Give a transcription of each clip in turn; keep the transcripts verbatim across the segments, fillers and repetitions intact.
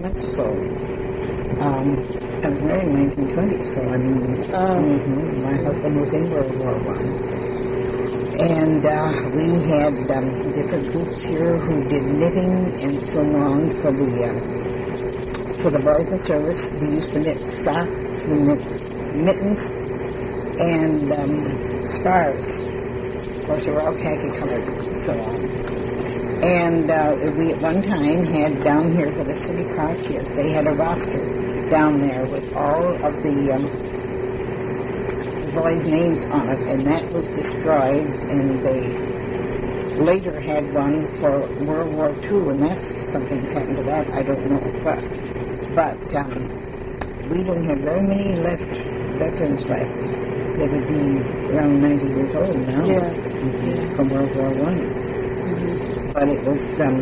much so. Um, I was married in nineteen twenty, so I mean, Oh. mhm, my husband was in World War One. And uh, we had um, different groups here who did knitting and so on for the uh, for the boys in service. We used to knit socks, we knit mittens, and um, scarves. Of course, they were all khaki colored and so on. And uh, we at one time had down here for the city park kids, they had a roster down there with all of the um, boys' names on it, and that was destroyed, and they later had one for World War Two, and that's something's happened to that, I don't know what. But um, we don't have very many left, veterans left. They would be around ninety years old now. Yeah. Mhm, from World War One. Mm-hmm. But it was, um,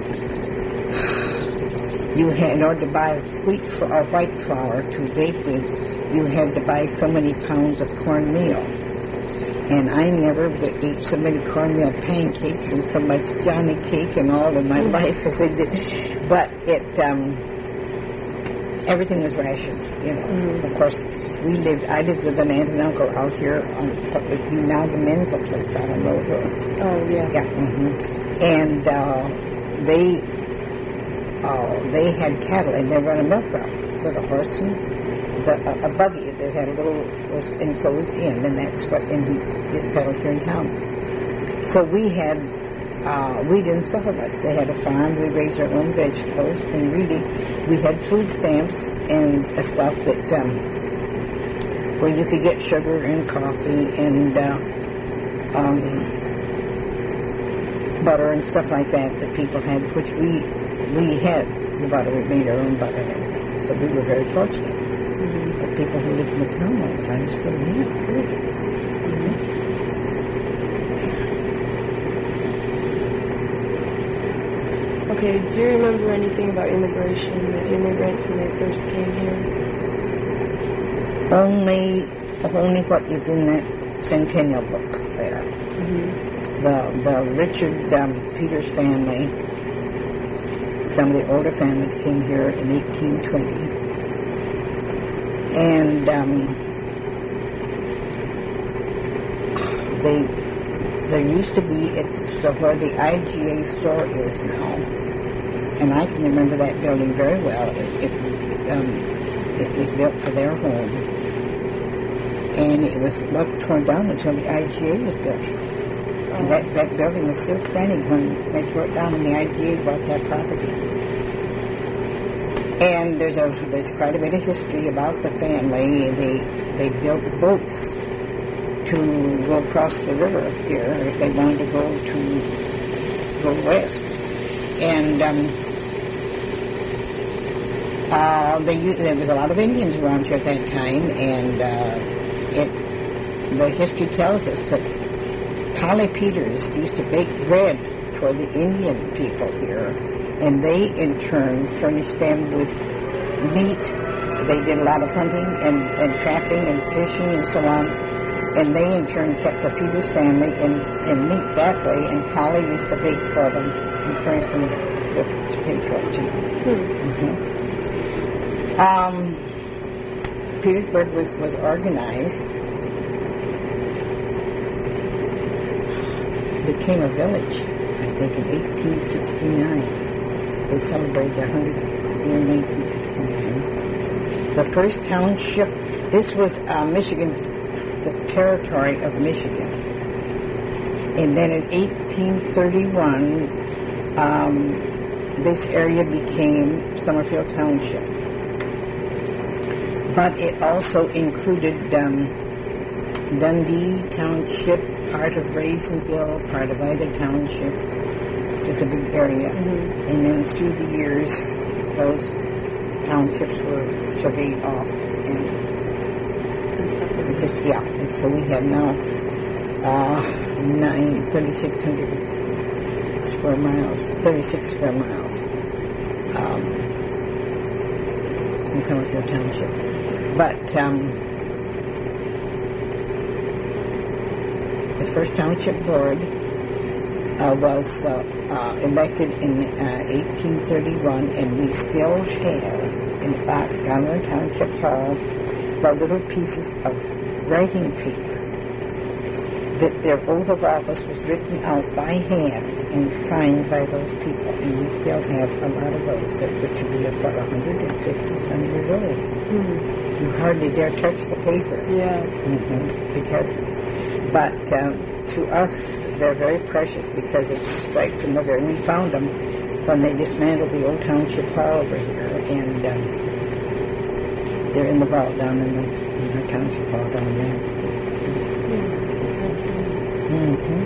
you had, in order to buy wheat fl- or white flour to bake with, you had to buy so many pounds of cornmeal. And I never ate so many cornmeal pancakes and so much Johnny cake and all in my life as I did. But it, um, everything was rationed, you know. Mm-hmm. Of course, we lived, I lived with an aunt and uncle out here on what would be now the Menzel place out on Rose Road. Oh, yeah. Yeah. Mm-hmm. And uh, they, uh, they had cattle and they run a milk route with a horse and the, a, a buggy that had a little, was enclosed in, and that's what in the, is peddled here in town. So we had, uh, we didn't suffer much. They had a farm, we raised our own vegetables, and really, we had food stamps and uh, stuff that, um, where you could get sugar and coffee and uh, um, butter and stuff like that that people had, which we we had the butter. We made our own butter and everything. So we were very fortunate. Mm-hmm. The people who lived in the town all the time still have it. Mm-hmm. Okay, do you remember anything about immigration, the immigrants when they first came here? Only, only what is in that Centennial book there. Mm-hmm. The the Richard um, Peters family, some of the older families came here in eighteen twenty. And um, they, there used to be, it's so where the I G A store is now, and I can remember that building very well. It, it, um, it was built for their home, and it was wasn't torn down until the I G A was built. And that, that building was still standing when they tore it down and the I G A bought that property. And there's a there's quite a bit of history about the family. They they built boats to go across the river here if they wanted to go to go west. And um, uh, they there was a lot of Indians around here at that time, and uh, it the history tells us that Polly Peters used to bake bread for the Indian people here, and they in turn furnished them with meat. They did a lot of hunting and, and trapping and fishing and so on, and they in turn kept the Peters family in, in meat that way, and Polly used to bake for them and furnish them with to pay for it, you know. Hmm. Mm-hmm. Um, Petersburg was, was organized, became a village, I think, in eighteen sixty-nine. They celebrated their hundredth year in nineteen sixty-nine. The first township, this was uh, Michigan, the territory of Michigan. And then in eighteen thirty-one, um, this area became Summerfield Township. But it also included um, Dundee Township, part of Raisinville, part of Ida Township. It's a big area. Mm-hmm. And then through the years, those townships were surveyed off. And it's just, yeah. And so we have now uh, nine, thirty-six hundred square miles, thirty-six square miles um, in Summerfield Township. But um, the first township board uh, was uh, uh, elected in uh, eighteen thirty-one, and we still have in the box Sumner Township Hall the little pieces of writing paper that their oath of office was written out by hand and signed by those people, and we still have a lot of those that which would be about one hundred fifty some years old. Mm-hmm. You hardly dare touch the paper. Yeah. Mm-hmm. Because, but um, to us, they're very precious because it's right from the very, we found them when they dismantled the old township hall over here, and um, they're in the vault down in the, in the township hall down there. Mm-hmm.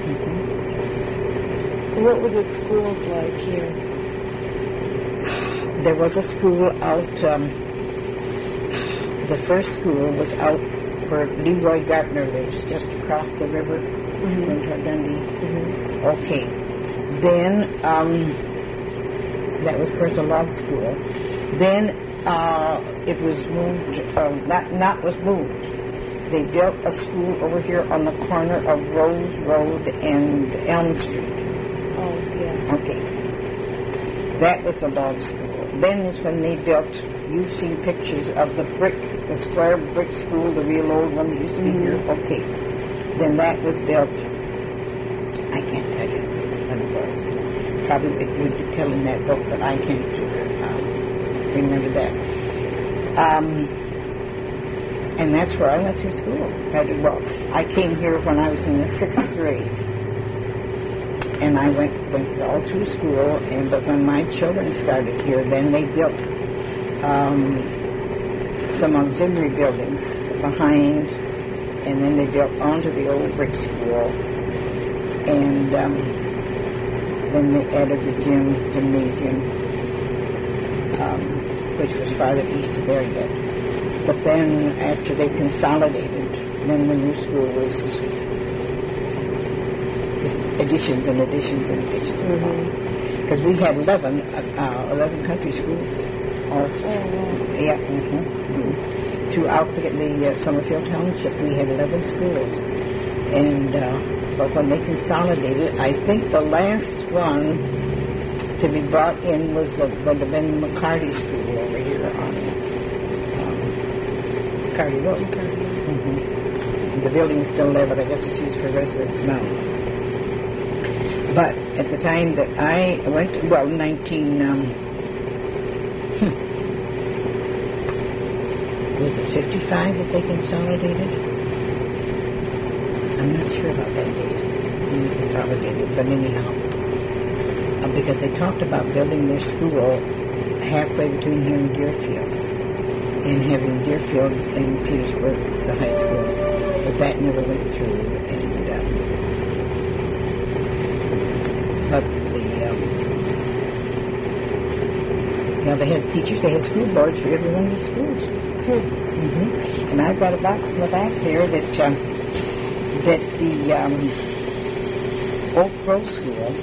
Mm-hmm. What were the schools like here? There was a school out, um, the first school was out where Leroy Gartner lives, just across the river, mm-hmm. going toward Dundee. Mm-hmm. Okay. Then, um, that was, of course, a log school. Then uh, it was moved, uh, not, not was moved. They built a school over here on the corner of Rose Road and Elm Street. Oh, yeah. Okay. That was a log school. Then is when they built, you've seen pictures of the brick, the square brick school, the real old one that used to be mm-hmm. here. Okay. Then that was built, I can't tell you when it was. Probably it would be tell in that book, but I can't uh, remember that. Um... And that's where I went through school. I did, well, I came here when I was in the sixth grade. And I went, went all through school, and but when my children started here, then they built um, some auxiliary buildings behind, and then they built onto the old brick school. And um, then they added the gym, gymnasium, um, which was farther east of there yet. But then, after they consolidated, then the new school was just additions and additions and additions. Because mm-hmm. we had eleven, uh, eleven country schools all through. Oh, wow. Yeah, mm-hmm. Mm-hmm. Throughout the, the uh, Summerfield Township, we had eleven schools. And uh, but when they consolidated, I think the last one to be brought in was the, would have been the McCarty School over here on McCarty Road. Mm-hmm. The building is still there, but I guess it's used for residents now. But at the time that I went, to, well, nineteen, um, hmm, was it fifty-five that they consolidated? I'm not sure about that date when they consolidated, but anyhow, uh, because they talked about building their school halfway between here and Deerfield, and having Deerfield and Petersburg, the high school, but that never went through. And um, but the um, now they had teachers, they had school boards for every one of the schools. Hmm. Mm-hmm. And I've got a box in the back there that um, that the um, Oak Grove School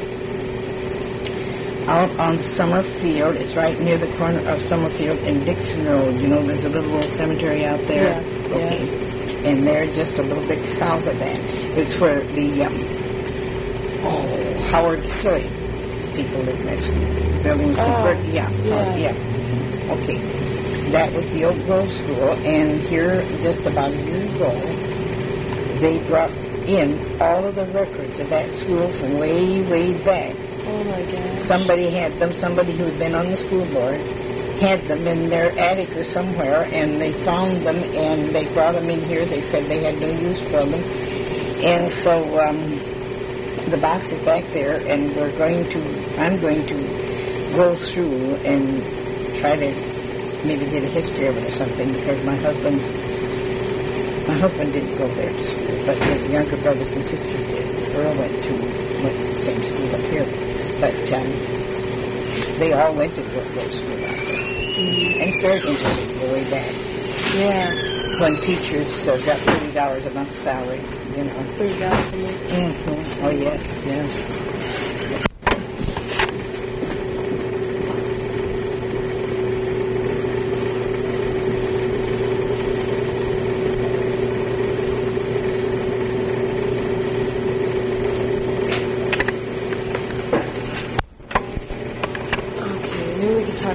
out on Summerfield. It's right near the corner of Summerfield and Dixon Road. You know, there's a little old cemetery out there. Yeah. Okay. Yeah. And they're just a little bit south of that. It's where the um, oh Howard Surrey people live in that school. Building was Oh, converted. Yeah. yeah. Uh, yeah. Okay. That was the Oak Grove School, and here just about a year ago, they brought in all of the records of that school from way, way back. Oh my gosh. Somebody had them, somebody who had been on the school board had them in their attic or somewhere, and they found them, and they brought them in here. They said they had no use for them. And so um, the box is back there, and we're going to, I'm going to go through and try to maybe get a history of it or something, because my husband's, my husband didn't go there to school, but his younger brothers and sisters did. Earl went to, went to the same school up here. But um, they all went to the Grove School out there. Mm-hmm. And it's very interesting to go way back. Yeah. When teachers uh, got thirty dollars a month salary, you know. thirty dollars a month. Mm-hmm. Oh, yes, yes.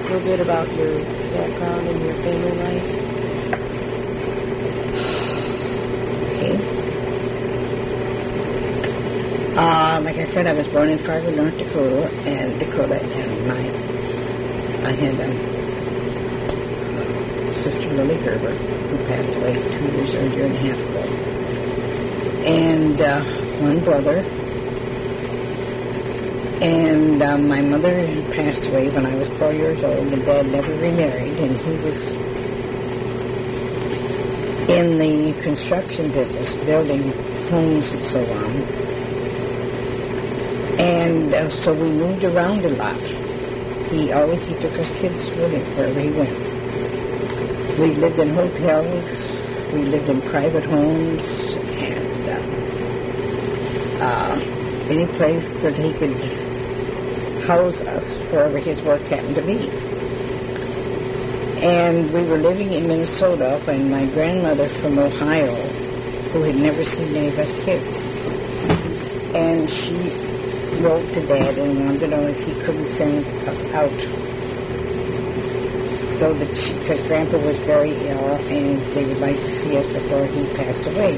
a little bit about your background and your family life? Okay. Uh, like I said, I was born in Fargo, North Dakota, and Dakota, and my I had a sister, Lily Gerber, who passed away two years or a year and a half ago, and uh, one brother. And uh, my mother passed away when I was four years old, and Dad never remarried, and he was in the construction business, building homes and so on. And uh, so we moved around a lot. He always, he took his kids with him wherever he went. We lived in hotels, we lived in private homes, and uh, uh, any place that he could house us wherever his work happened to be. And we were living in Minnesota when my grandmother from Ohio, who had never seen any of us kids, and she wrote to Dad and wanted to know if he couldn't send us out. So that she, because Grandpa was very ill and they would like to see us before he passed away.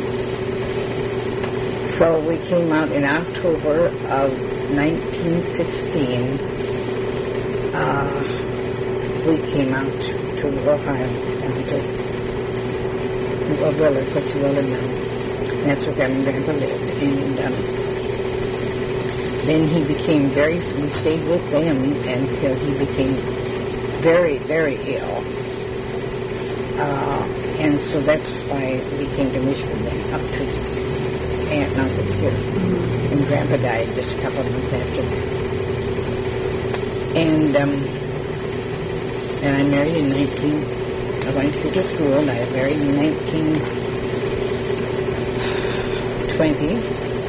So we came out in October of nineteen sixteen. Uh, we came out to Ohio, down to well, Willard, what's Willard now? That's where Grandma and Grandpa lived. And um, then he became very, we stayed with them until he became very, very ill. Uh, and so that's why we came to Michigan then, up to his aunt and uncles here. Mm-hmm. And Grandpa died just a couple of months after that. And um, and I married in nineteen, I went to school, and I married in nineteen twenty.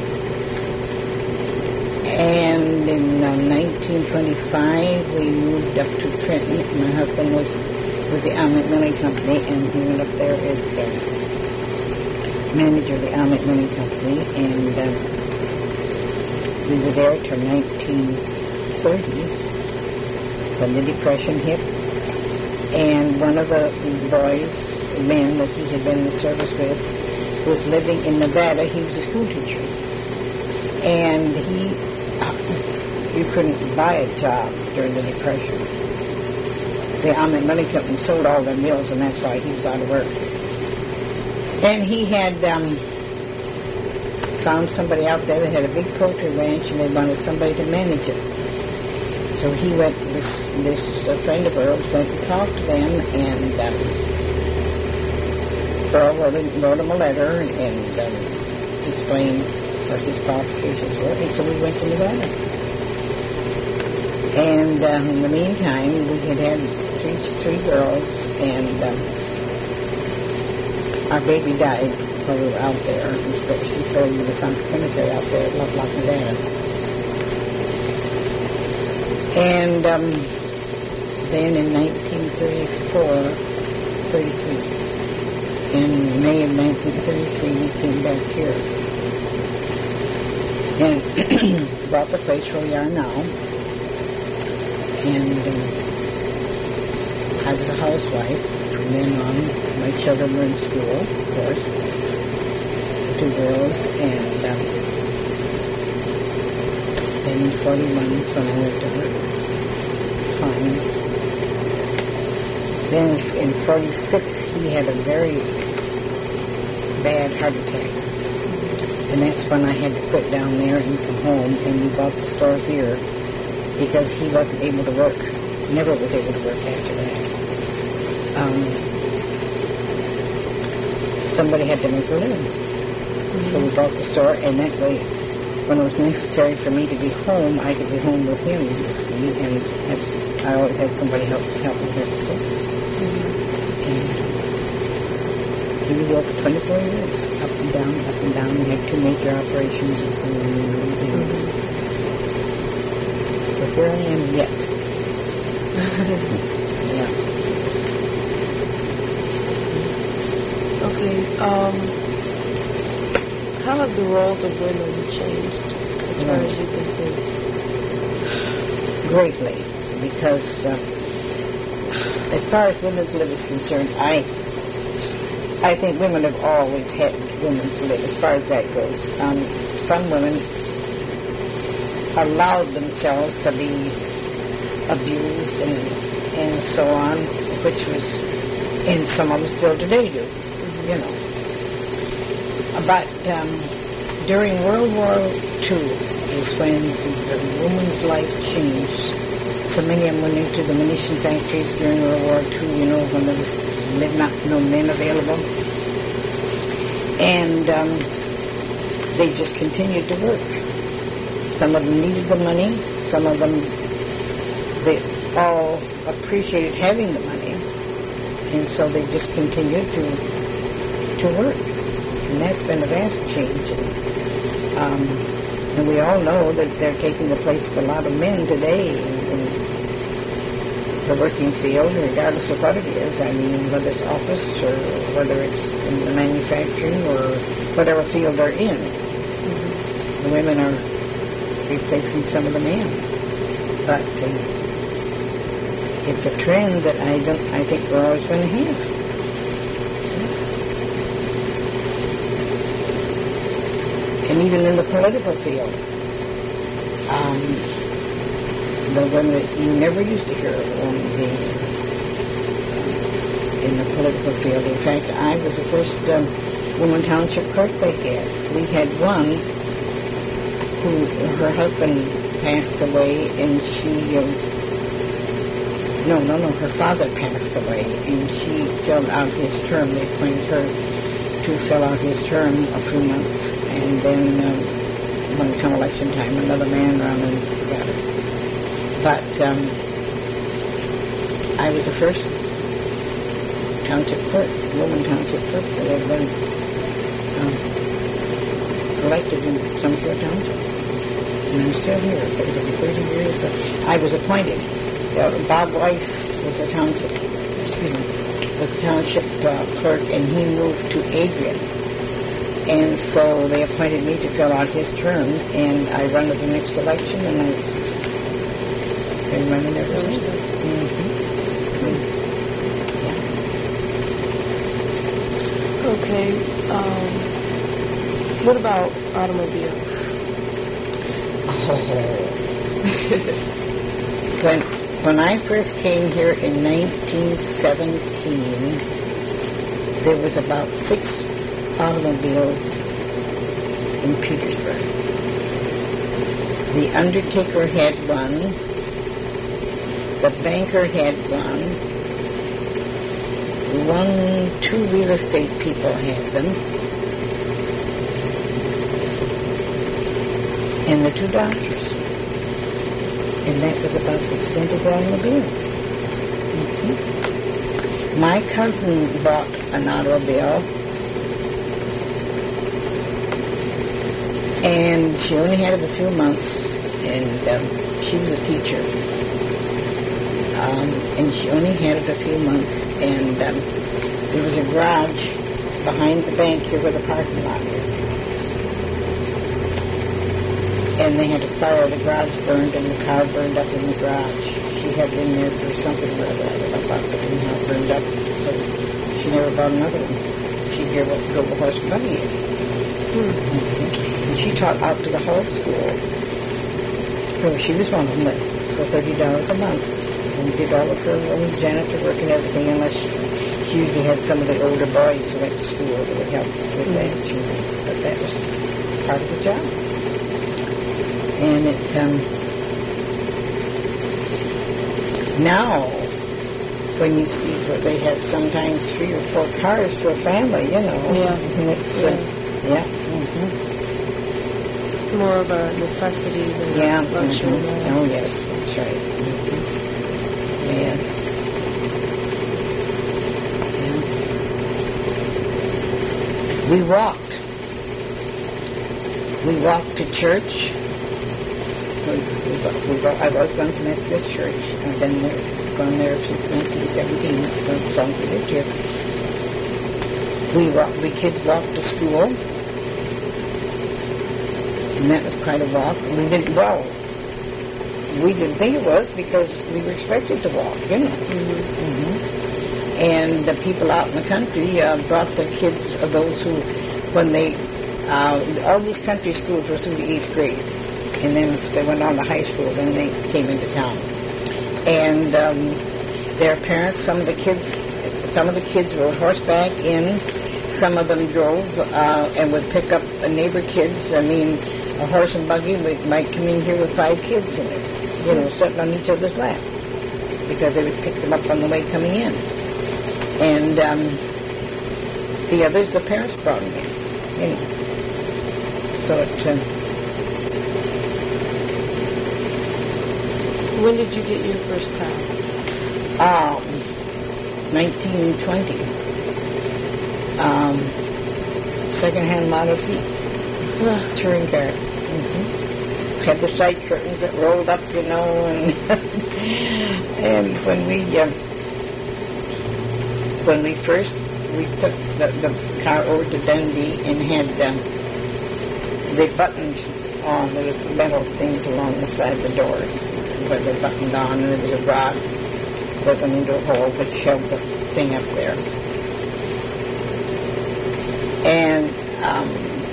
And in uh, nineteen twenty-five, we moved up to Trenton. My husband was with the Almond Milling Company, and he went up there as uh, manager of the Almond Milling Company, and uh, we were there till nineteen thirty, when the Depression hit. And one of the boys, men that he had been in the service with, was living in Nevada. He was a school teacher. And he, uh, you couldn't buy a job during the Depression. The Almond Milling Company sold all their mills, and that's why he was out of work. And he had um, found somebody out there that had a big poultry ranch, and they wanted somebody to manage it. So he went, this this uh, friend of Earl's went and talked to them, and um, Earl wrote, wrote him a letter and, and um, explained what his qualifications were, and so we went to Nevada. And um, in the meantime, we had had three, three girls, and um, our baby died while we were out there. She buried in the cemetery out there at Lovelock, Nevada. And um, then in nineteen thirty-four, thirty-three, in May of nineteen thirty-three, we came back here and bought the place where we are now. And um, I was a housewife. From then on, my children were in school, of course, two girls, and um, then in forty months when I went to her Hines. Then in forty-six, he had a very bad heart attack. And that's when I had to quit down there and come home, and we bought the store here because he wasn't able to work. Never was able to work after that. Um, somebody had to make a living. Mm-hmm. So we bought the store, and that way, when it was necessary for me to be home, I could be home with him, you see, and have, I always had somebody help help me here at the store. Mm-hmm. And he was ill for twenty-four years, up and down, up and down. We had two major operations and so on. Mm-hmm. So here I am yet. Yeah. Okay, um, how have the roles of women changed, as far as you can see? Greatly, because uh, as far as women's lib is concerned, I I think women have always had women's lib as far as that goes. Um, some women allowed themselves to be abused and and so on, which was, and some of them still today do, you know. But um, during World War Two is when the woman's life changed. So many of them went into the munition factories during World War Two, you know, when there was not no men available. And um, they just continued to work. Some of them needed the money. Some of them, they all appreciated having the money. And so they just continued to to work. And that's been a vast change. And, um, and we all know that they're taking the place of a lot of men today in, in the working field, regardless of what it is. I mean, whether it's office or whether it's in the manufacturing or whatever field they're in. Mm-hmm. The women are replacing some of the men. But um, it's a trend that I don't. I think we're always going to have. And even in the political field, um, the women, you never used to hear of a woman being um, in the political field. In fact, I was the first um, woman township clerk they had. We had one who, her husband passed away, and she, um, no, no, no, her father passed away, and she filled out his term. They appointed her to fill out his term a few months, and then um, when it come election time, another man ran and got it. But um, I was the first township clerk, woman township clerk that had been um, elected in Summerfield Township. And I'm still here. It'll be thirty years. I was appointed. Uh, Bob Weiss was a township, excuse me, was a township uh, clerk, and he moved to Adrian. And so they appointed me to fill out his term, and I run at the next election, and I've been running ever since. Mm-hmm. Yeah. Okay. Um, what about automobiles? Oh. when when I first came here in nineteen seventeen, there was about six automobiles in Petersburg. The undertaker had one, the banker had one, one, two real estate people had them, and the two doctors. And that was about the extent of the automobiles. Mm-hmm. My cousin bought an automobile, and she only had it a few months, and um, she was a teacher. Um, and she only had it a few months, and um, there was a garage behind the bank here where the parking lot is. And they had a fire, the garage burned, and the car burned up in the garage. She had it in there for something or other, I don't know about, but anyhow it burned up, so she never bought another one. She gave up to go to horse and buggy. Hmm. And she taught out to the whole school. So she was one of them that for thirty dollars a month. And did all of her own janitor work and everything, unless she, she usually had some of the older boys who went to school that would help with that, you know. But that was part of the job. And it, um, now, when you see where they have sometimes three or four cars for a family, you know. Yeah. And it's, yeah. Uh, yeah. Mm-hmm. It's more of a necessity than yeah. a luxury. Mm-hmm. Oh, yes, that's right. Mm-hmm. Yes. Yeah. We walked. We walked to church. We, we, we, I've always gone to Methodist Church. I've been there, gone there since nineteen seventeen. As long as we lived here. We walked, we kids walked to school, and that was quite a walk. We didn't well. We didn't think it was because we were expected to walk, you know. Mm-hmm. Mm-hmm. And the people out in the country uh, brought their kids, uh, those who, when they, uh, all these country schools were through the eighth grade. And then if they went on to high school, then they came into town. And um, their parents, some of the kids, some of the kids rode horseback in. Some of them drove uh, and would pick up uh, neighbor kids. I mean, a horse and buggy would, might come in here with five kids in it, you know, sitting on each other's lap, because they would pick them up on the way coming in. And um, the others, the parents brought them in, you know. So it... Uh, when did you get your first car? Um, nineteen twenty. Um, second-hand Model T. Uh, touring car. Mm-hmm. Had the side curtains that rolled up, you know, and and when we uh, when we first we took the, the car over to Dundee and had um, they buttoned on the metal things along the side of the doors where they buttoned on, and there was a rod that went into a hole that shoved the thing up there. And um,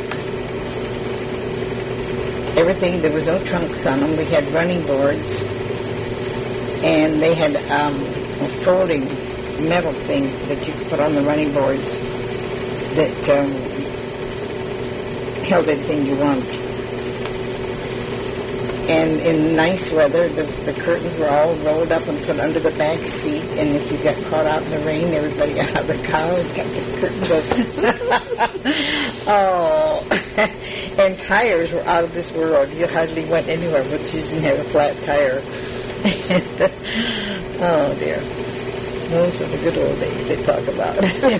everything, there was no trunks on them. We had running boards, and they had um, a folding metal thing that you could put on the running boards that um, held anything you wanted. And in nice weather, the, the curtains were all rolled up and put under the back seat, and if you got caught out in the rain, everybody got out of the car and got the curtains open. Oh, and tires were out of this world. You hardly went anywhere, but you didn't have a flat tire. Oh, dear. Those were the good old days they talk about.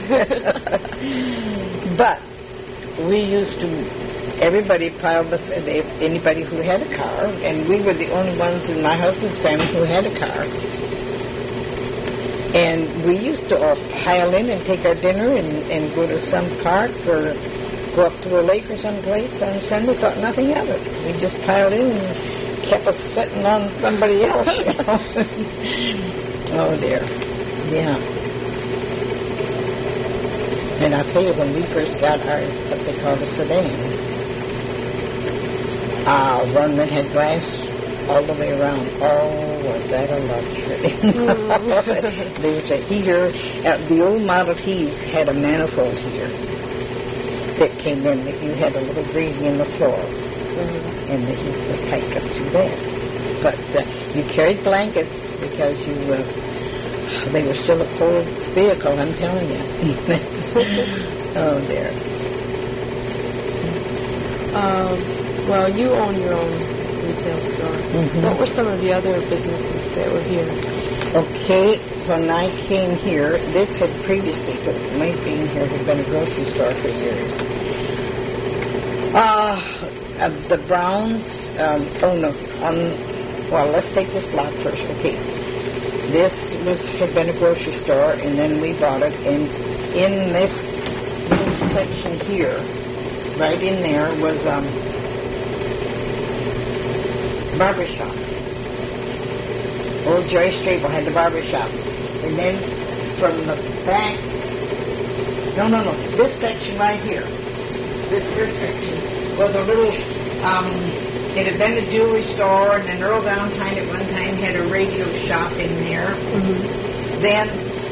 But we used to... Everybody piled the, anybody who had a car, and we were the only ones in my husband's family who had a car. And we used to all pile in and take our dinner and, and go to some park or go up to a lake or someplace on Sunday. Thought nothing of it. We just piled in and kept us sitting on somebody else, you know. Oh, dear. Yeah. And I'll tell you, when we first got ours, what they called a sedan, Uh, one that had glass all the way around. Oh, was that a luxury. Mm. There was a heater. Uh, the old Model Ts had a manifold heater that came in that you had a little grating in the floor. Mm. And the heat was piped up through that. But uh, you carried blankets because you uh, they were still a cold vehicle, I'm telling you. Oh, dear. Um... Well, you own your own retail store. Mm-hmm. What were some of the other businesses that were here? Okay, when I came here, this had previously, but my being here had been a grocery store for years. Uh, uh the Browns, um, oh no, um, well, let's take this block first. Okay, this was had been a grocery store, and then we bought it, and in this little section here, right in there, was... um. barbershop. Old Jerry Strable had the barbershop. And then from the back, no, no, no, this section right here, this first section, was a little, um, it had been a jewelry store, and then Earl Valentine at one time had a radio shop in there. Mm-hmm. Then,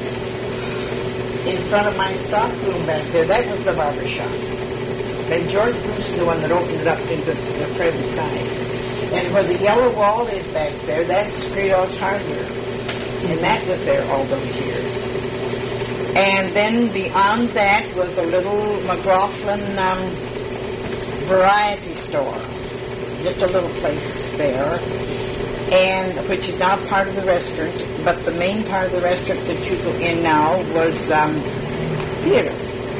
in front of my stock room back there, that was the barbershop. Then George Bruce is the one that opened it up into the present size. And where the yellow wall is back there, that's Streetos Hardware. And that was there all those years. And then beyond that was a little McLaughlin um, variety store. Just a little place there. And which is now part of the restaurant. But the main part of the restaurant that you go in now was um, theater.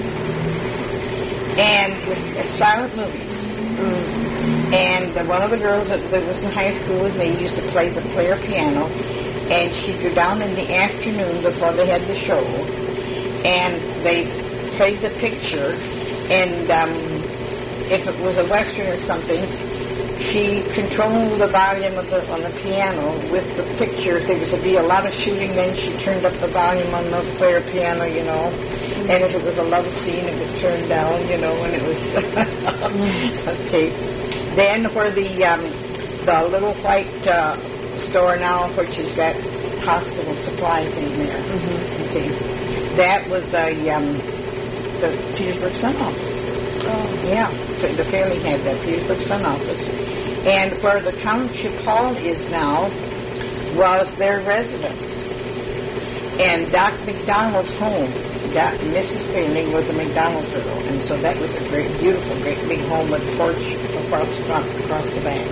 And it was silent movies. Mm. And one of the girls that, that was in high school with me used to play the player piano, and she'd go down in the afternoon before they had the show, and they played the picture, and um, if it was a Western or something, she controlled the volume of the, on the piano with the pictures. There was to be a lot of shooting, then she turned up the volume on the player piano, you know. And if it was a love scene, it was turned down, you know, when it was okay. Then where the um, the little white uh, store now, which is that hospital supply thing there. Mm-hmm. Okay, that was a um, the Petersburg Sun office. Oh, yeah, so the family had that Petersburg Sun office, and where the township hall is now was their residence. And Doc McDonald's home, Doc, Missus Failing was a McDonald girl, and so that was a great, beautiful, great big home with a porch across, across the back.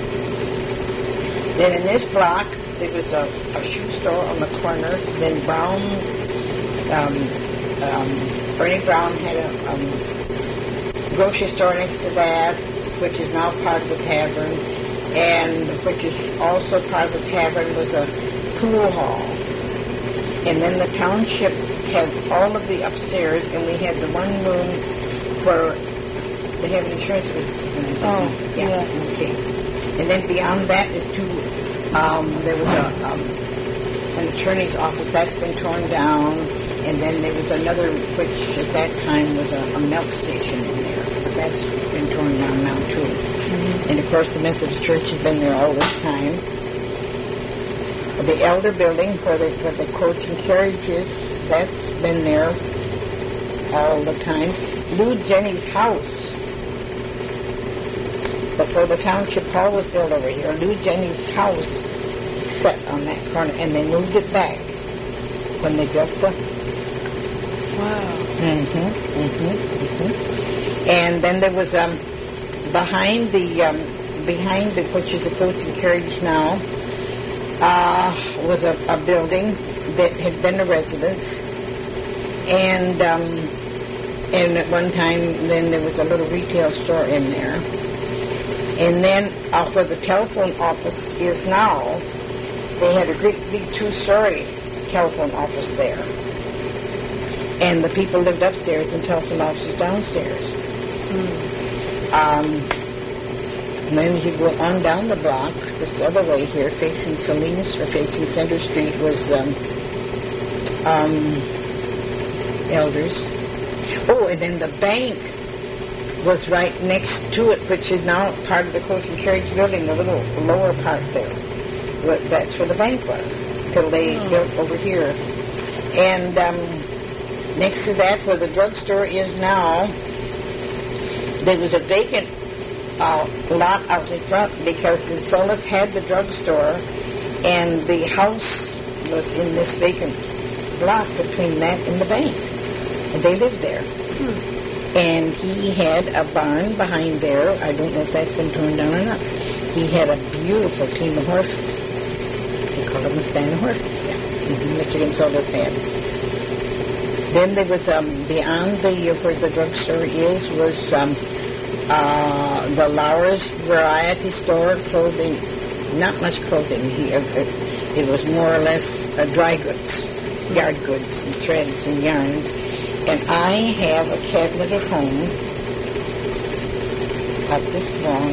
Then in this block, there was a, a shoe store on the corner. Then Brown, um, um, Bernie Brown had a um, grocery store next to that, which is now part of the tavern, and which is also part of the tavern was a pool hall. And then the township had all of the upstairs, and we had the one room where they have insurance business. Oh, yeah. yeah. Okay. And then beyond that is two, um, there was a, um, an attorney's office that's been torn down, and then there was another, which at that time was a, a milk station in there. But that's been torn down now, too. Mm-hmm. And of course, the Methodist Church has been there all this time. The Elder Building, where the, where the coach and carriage is, that's been there all the time. Lou Jenny's house, before the township hall was built over here, Lou Jenny's house set on that corner, and they moved it back when they built the... Wow. Mm-hmm, mm-hmm, mm-hmm. And then there was, um, behind the, um, behind the, which is a coach and carriage now, Uh, was a, a building that had been a residence, and um, and at one time then there was a little retail store in there, and then uh, where the telephone office is now, they had a great big two-story telephone office there, and the people lived upstairs and telephone offices downstairs. Mm. Um, And then you go on down the block, this other way here, facing Salinas, or facing Center Street, was um, um, Elders. Oh, and then the bank was right next to it, which is now part of the coach and carriage building, the little lower part there. That's where the bank was, till they oh. built over here. And um, next to that, where the drugstore is now, there was a vacant Uh, lot out in front because Gonzales had the drugstore, and the house was in this vacant block between that and the bank, and they lived there. Hmm. And he had a barn behind there. I don't know if that's been torn down or not. He had a beautiful team of horses. They called them a stand of horses. Yeah. Mm-hmm. Mister Gonzales had. Then there was um, beyond the where the drugstore is was. Um, Uh, the Lauer's Variety Store, clothing, not much clothing. He, uh, it was more or less uh, dry goods, yard goods and threads and yarns. And I have a cabinet at home, about this long,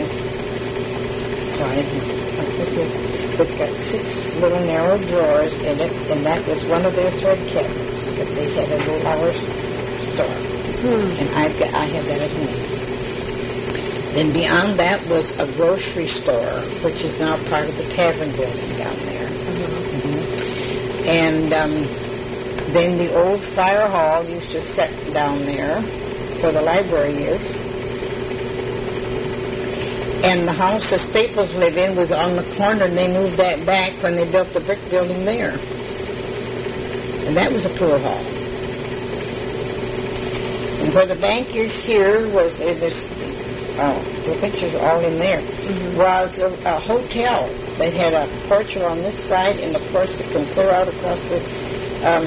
it's got six little narrow drawers in it, and that was one of their thread cabinets that they had at the Lauer's store. Hmm. And I've got, I have that at home. Then beyond that was a grocery store, which is now part of the tavern building down there. Mm-hmm. Mm-hmm. And um, then the old fire hall used to sit down there, where the library is. And the house the Staples live in was on the corner, and they moved that back when they built the brick building there. And that was a pool hall. And where the bank is here was uh, this. Oh, the picture's all in there. Mm-hmm. Was a, a hotel. They had a porch on this side and a porch that can clear out across the. Um,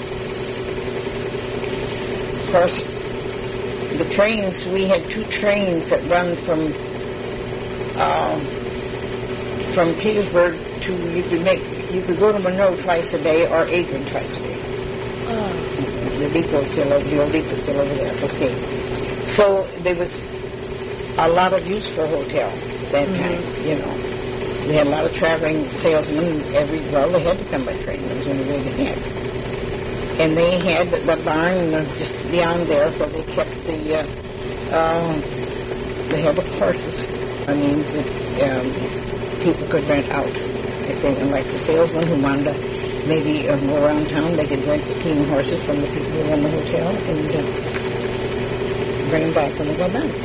of course, the trains. We had two trains that run from uh, from Petersburg to. You could make. You could go to Monroe twice a day or Adrian twice a day. Oh. The depot's still over. The old depot's still over there. Okay. So there was a lot of use for a hotel. that Mhm. time, you know. We had a lot of traveling salesmen. Every well, they had to come by train. That was the only way they had. And they had the barn uh, just beyond there where they kept the. Uh, uh, they had the horses. I mean, the, um, people could rent out if they, like the salesmen who wanted to maybe uh, go around town, they could rent the team of horses from the people who run the hotel and uh, bring them back when they got done.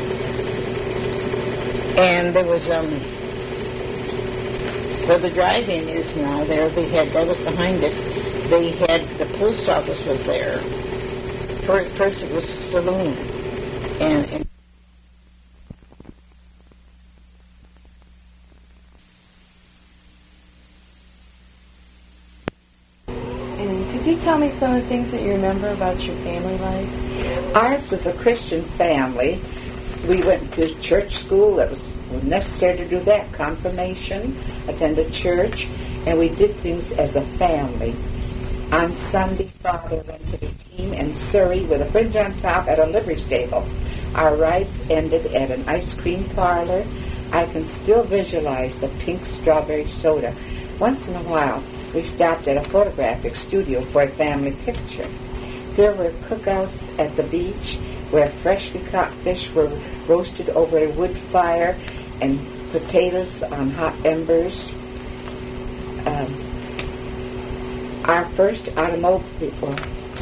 And there was um, where the drive-in is now. There they had that was behind it. They had the post office was there. First, first it was a saloon, and. and Could you tell me some of the things that you remember about your family life? Ours was a Christian family. We went to church school. That was necessary to do that. Confirmation, attended church, and we did things as a family. On Sunday, Father rented a team in Surrey with a fringe on top at a livery stable. Our rides ended at an ice cream parlor. I can still visualize the pink strawberry soda. Once in a while, we stopped at a photographic studio for a family picture. There were cookouts at the beach where freshly caught fish were roasted over a wood fire and potatoes on hot embers. Um, our first automobile... Well,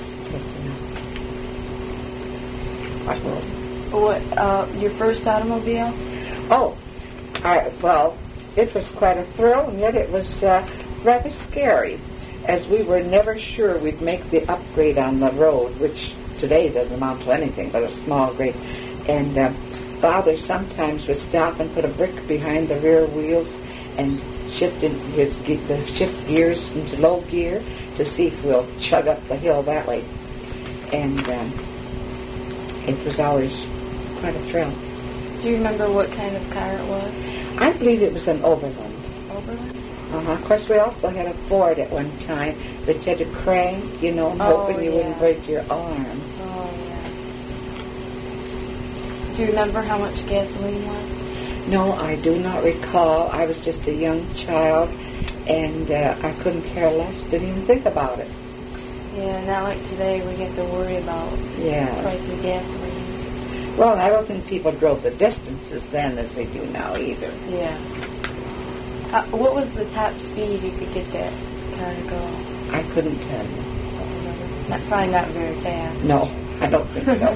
What, uh, your first automobile? Oh, I, well, it was quite a thrill, and yet it was... Uh, rather scary, as we were never sure we'd make the upgrade on the road, which today doesn't amount to anything but a small grade. And uh, Father sometimes would stop and put a brick behind the rear wheels and shift in his the shift gears into low gear to see if we'll chug up the hill that way. And um, it was always quite a thrill. Do you remember what kind of car it was? I believe it was an Overland. Overland? Uh-huh. Of course, we also had a Ford at one time that you had to crank, you know, Oh, hoping you yeah. wouldn't break your arm. Oh, yeah. Do you remember how much gasoline was? No, I do not recall. I was just a young child, and uh, I couldn't care less, didn't even think about it. Yeah, not like today we get to worry about the Yeah. price of gasoline. Well, I don't think people drove the distances then as they do now either. Yeah. Uh, what was the top speed you could get that car to go? I couldn't tell you. Not, probably not very fast. No, I don't think so.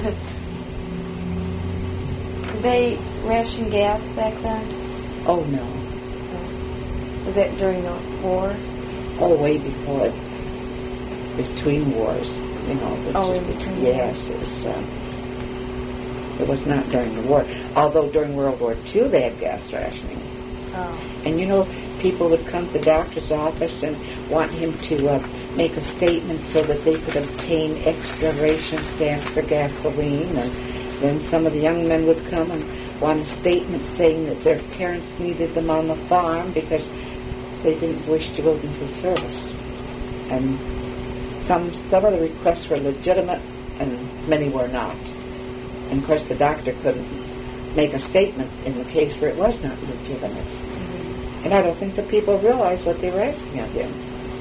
Did they ration gas back then? Oh, no. Was that during the war? Oh, way before it. Between wars. You know, it was, Oh, in between Yes, it was... Um, it was not during the war. Although during World War Two they had gas rationing. Oh. And you know, people would come to the doctor's office and want him to uh, make a statement so that they could obtain extra ration stamps for gasoline. And then some of the young men would come and want a statement saying that their parents needed them on the farm because they didn't wish to go into the service. And some some of the requests were legitimate, and many were not. And of course, the doctor couldn't make a statement in the case where it was not legitimate. And I don't think the people realized what they were asking of him.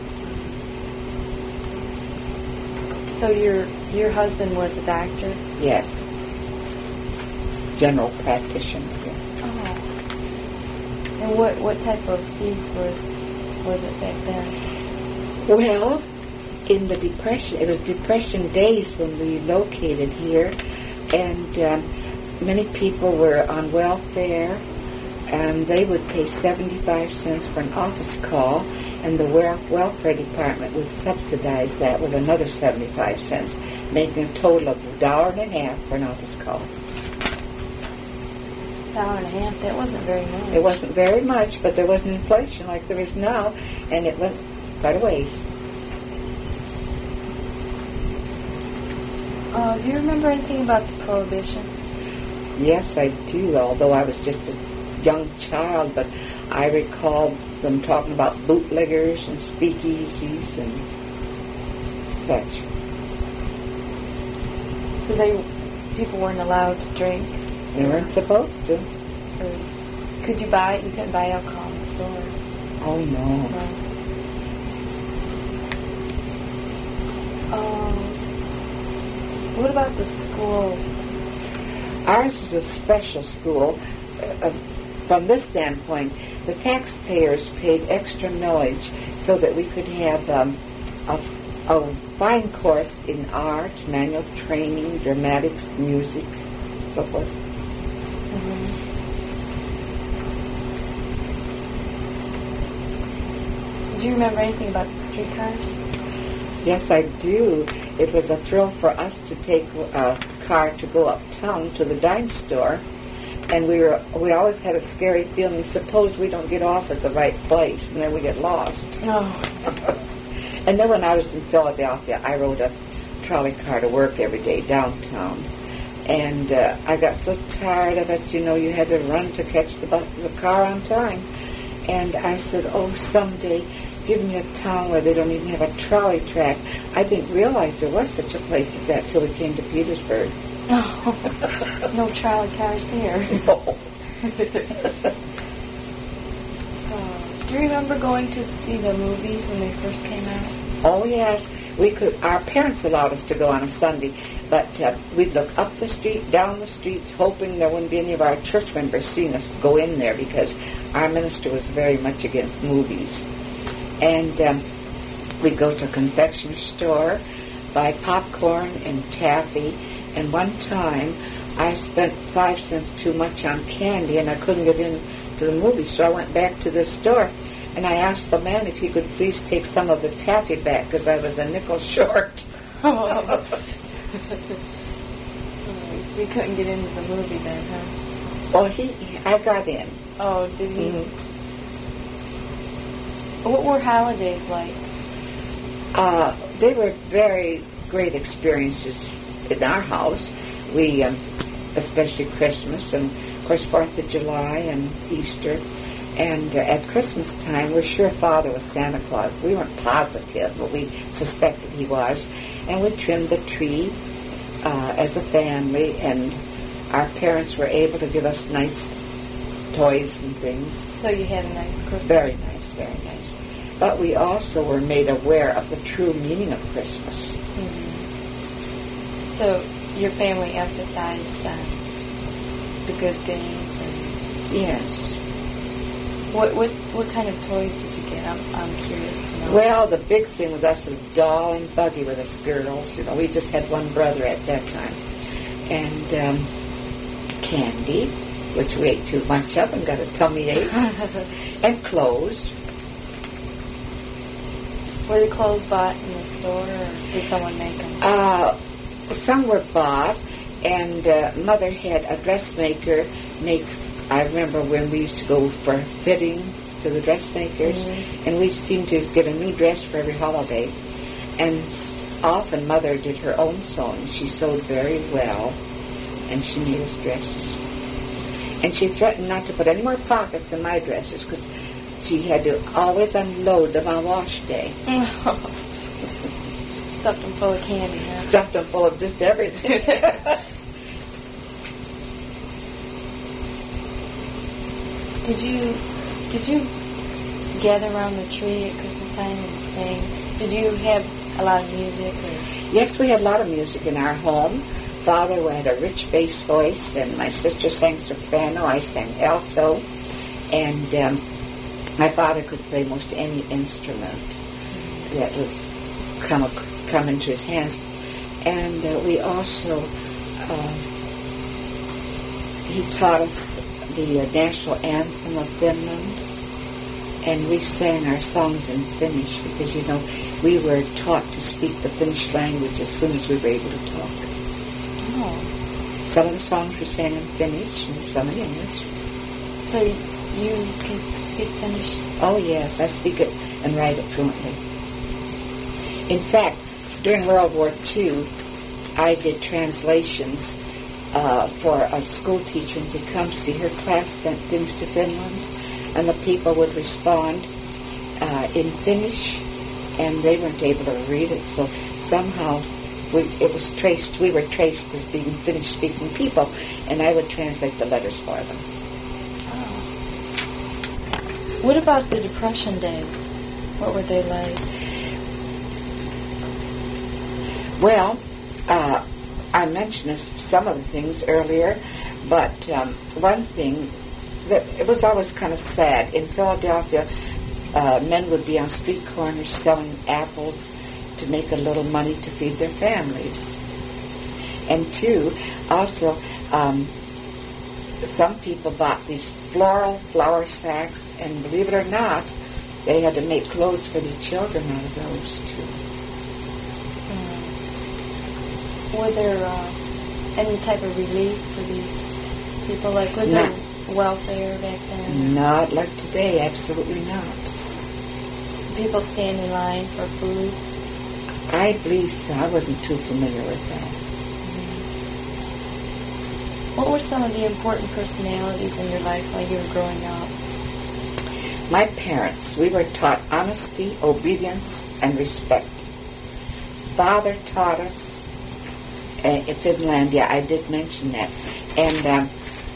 So your your husband was a doctor? Yes. General practitioner. Yeah. Oh. And what, what type of fees was was it back then? Well, in the Depression, it was Depression days when we located here, and um, many people were on welfare, and they would pay seventy-five cents for an office call, and the welfare department would subsidize that with another seventy-five cents, making a total of a dollar and a half for an office call. Dollar and a half? That wasn't very much. It wasn't very much, but there wasn't inflation like there is now, and it went quite a ways. Uh, do you remember anything about the Prohibition? Yes, I do, although I was just a young child, but I recall them talking about bootleggers and speakeasies and such. So they, people weren't allowed to drink? They weren't supposed to. Or Could you buy? You couldn't buy alcohol in the store. Oh, no. No. Um, what about the schools? Ours was a special school. Uh, from this standpoint, the taxpayers paid extra millage so that we could have um, a, a fine course in art, manual training, dramatics, music, so forth. Mm-hmm. Do you remember anything about the streetcars? Yes, I do. It was a thrill for us to take a car to go uptown to the dime store, and we were we always had a scary feeling. Suppose we don't get off at the right place, and then we get lost. No. And then when I was in Philadelphia, I rode a trolley car to work every day downtown, and uh, I got so tired of it. You know, you had to run to catch the bus, the car on time, and I said, "Oh, someday, give me a town where they don't even have a trolley track." I didn't realize there was such a place as that till we came to Petersburg. No, no trolley cars here. No. uh, do you remember going to see the movies when they first came out? Oh yes, we could. Our parents allowed us to go on a Sunday, but uh, we'd look up the street, down the street, hoping there wouldn't be any of our church members seeing us go in there because our minister was very much against movies. And um, we'd go to a confectioner store, buy popcorn and taffy, and one time I spent five cents too much on candy and I couldn't get into the movie, so I went back to the store and I asked the man if he could please take some of the taffy back because I was a nickel short. Oh. So you couldn't get into the movie then, huh? Oh, he, I got in. Oh, did he? Mm-hmm. What were holidays like? Uh, they were very great experiences in our house. We, um, especially Christmas and, of course, fourth of July and Easter. And uh, at Christmas time, we're sure Father was Santa Claus. We weren't positive, but we suspected he was. And we trimmed the tree uh, as a family, and our parents were able to give us nice toys and things. So you had a nice Christmas. Very nice, very nice. But we also were made aware of the true meaning of Christmas. Mm-hmm. So your family emphasized uh, the good things. And Yes. what what what kind of toys did you get? I'm I'm curious to know. Well, the big thing with us was doll and buggy with us girls. You know, we just had one brother at that time, and um, candy, which we ate too much of and got a tummy ache, and clothes. Were the clothes bought in the store, or did someone make them? Uh, some were bought, and uh, Mother had a dressmaker make. I remember when we used to go for fitting to the dressmakers, Mm-hmm. and we seemed to get a new dress for every holiday. And s- often Mother did her own sewing. She sewed very well, and she made us dresses. And she threatened not to put any more pockets in my dresses because she had to always unload them on wash day. Stuffed them full of candy, huh? Stuffed them full of just everything. Did you did you gather around the tree at Christmas time and sing? Did you have a lot of music? Or? Yes, we had a lot of music in our home. Father had a rich bass voice, and my sister sang soprano. I sang alto, and um, my father could play most any instrument that was come come into his hands. And uh, we also uh, he taught us the uh, national anthem of Finland, and we sang our songs in Finnish because, you know, we were taught to speak the Finnish language as soon as we were able to talk. Oh. Some of the songs were sang in Finnish and some in English. So you can speak Finnish? Oh, yes, I speak it and write it fluently. In fact, during World War Two, I did translations uh, for a school teacher in Tecumseh. Her class sent things to Finland, and the people would respond uh, in Finnish, and they weren't able to read it. So somehow we, it was traced, we were traced as being Finnish-speaking people, and I would translate the letters for them. Oh. What about the Depression days? What were they like? Well, uh, I mentioned some of the things earlier, but um, one thing that it was always kind of sad. In Philadelphia, uh, men would be on street corners selling apples to make a little money to feed their families. And two, also, um, some people bought these floral flour sacks, and believe it or not, they had to make clothes for the children out of those too. Um, were there uh, any type of relief for these people? Like, was No. there welfare back then? Not like today, absolutely not. People stand in line for food? I believe so. I wasn't too familiar with that. What were some of the important personalities in your life while you were growing up? My parents, we were taught honesty, obedience, and respect. Father taught us uh, in Finlandia, I did mention that. And um,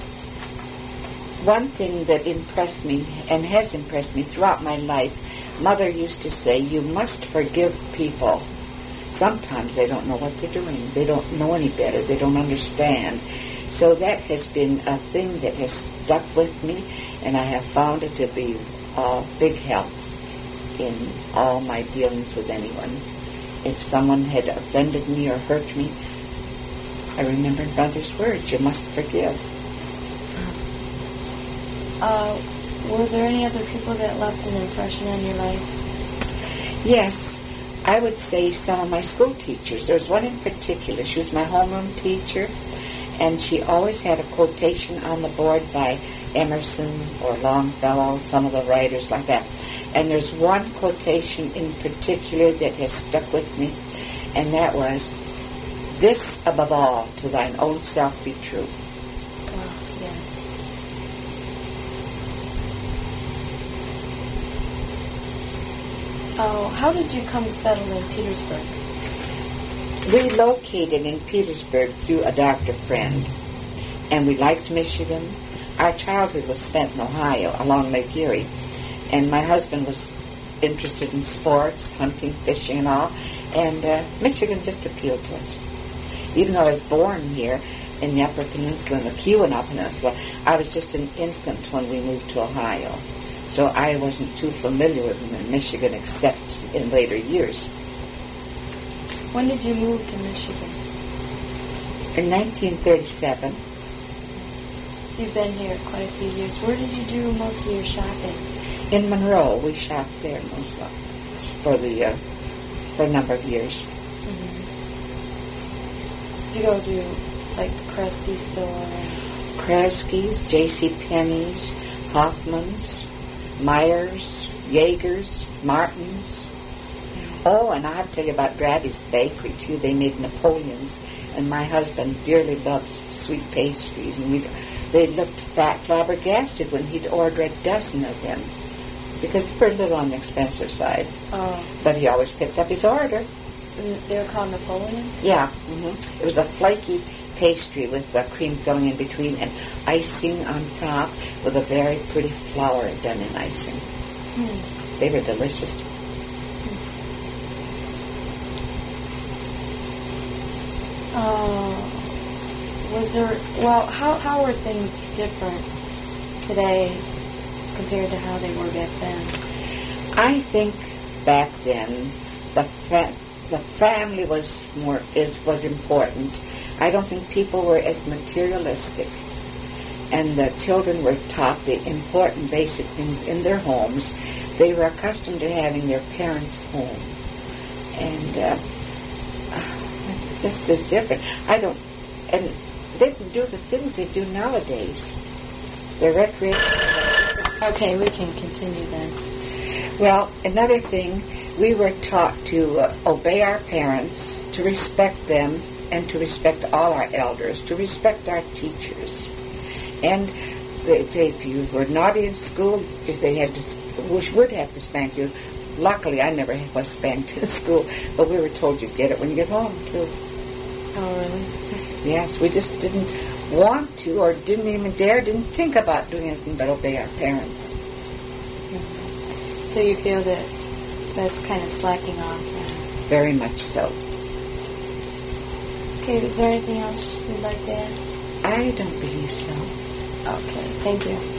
one thing that impressed me, and has impressed me throughout my life, Mother used to say, you must forgive people. Sometimes they don't know what they're doing. They don't know any better. They don't understand. So that has been a thing that has stuck with me, and I have found it to be a big help in all my dealings with anyone. If someone had offended me or hurt me, I remembered Mother's words, you must forgive. Uh, were there any other people that left an impression on your life? Yes, I would say some of my school teachers. There was one in particular. She was my homeroom teacher, and she always had a quotation on the board by Emerson or Longfellow, some of the writers like that. And there's one quotation in particular that has stuck with me, and that was, this above all, to thine own self be true. Oh, yes. Oh, how did you come to settle in Petersburg? We located in Petersburg through a doctor friend, and we liked Michigan. Our childhood was spent in Ohio along Lake Erie, and my husband was interested in sports, hunting, fishing, and all, and uh, Michigan just appealed to us. Even though I was born here in the Upper Peninsula, in the Keweenaw Peninsula, I was just an infant when we moved to Ohio, so I wasn't too familiar with them in Michigan except in later years. When did you move to Michigan? In nineteen thirty-seven. So you've been here quite a few years. Where did you do most of your shopping? In Monroe, we shopped there most of, for the uh, for a number of years. Mm-hmm. Did you go to like the Kresge store? Kresge's, J C. Penney's, Hoffman's, Myers, Jaeger's, Martin's. Oh, and I'll tell you about Grady's Bakery, too. They made Napoleons, and my husband dearly loved sweet pastries, and we, they looked fat, flabbergasted when he'd order a dozen of them, because they were a little on the expensive side. Oh. But he always picked up his order. They were called Napoleons? Yeah. Mm-hmm. It was a flaky pastry with a cream filling in between and icing on top with a very pretty flour done in icing. Hmm. They were delicious. Uh, was there, well, how, how are things different today compared to how they were back then? I think back then the fa- the family was more is was important. I don't think people were as materialistic, and the children were taught the important basic things in their homes. They were accustomed to having their parents home, and uh, just as different. I don't, and they didn't do the things they do nowadays. Their recreation. Okay, we can continue then. Well, another thing, we were taught to uh, obey our parents, to respect them, and to respect all our elders, to respect our teachers. And they'd say if you were naughty in school, if they had to, which would have to spank you. Luckily, I never was spanked in school, but we were told you'd get it when you get home, too. Oh, really? Yes, we just didn't want to, or didn't even dare, didn't think about doing anything but obey our parents. Mm-hmm. So you feel that that's kind of slacking off now? Very much so. Okay, is there anything else you'd like to add? I don't believe so. Okay, thank you.